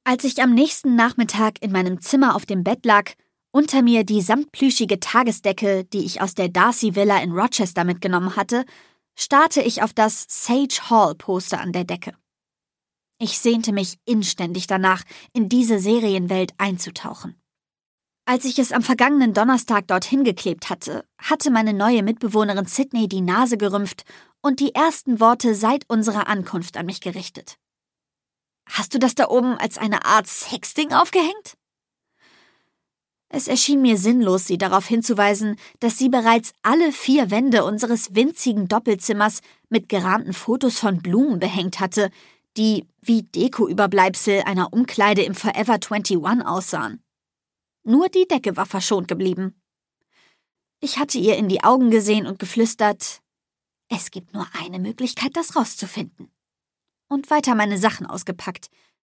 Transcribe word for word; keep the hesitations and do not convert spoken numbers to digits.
Als ich am nächsten Nachmittag in meinem Zimmer auf dem Bett lag, unter mir die samtplüschige Tagesdecke, die ich aus der Darcy Villa in Rochester mitgenommen hatte, starrte ich auf das Sage Hall Poster an der Decke. Ich sehnte mich inständig danach, in diese Serienwelt einzutauchen. Als ich es am vergangenen Donnerstag dorthin geklebt hatte, hatte meine neue Mitbewohnerin Sydney die Nase gerümpft und die ersten Worte seit unserer Ankunft an mich gerichtet. »Hast du das da oben als eine Art Sexting aufgehängt?« Es erschien mir sinnlos, sie darauf hinzuweisen, dass sie bereits alle vier Wände unseres winzigen Doppelzimmers mit gerahmten Fotos von Blumen behängt hatte, die wie Dekoüberbleibsel einer Umkleide im Forever einundzwanzig aussahen. Nur die Decke war verschont geblieben. Ich hatte ihr in die Augen gesehen und geflüstert, »Es gibt nur eine Möglichkeit, das rauszufinden.« Und weiter meine Sachen ausgepackt,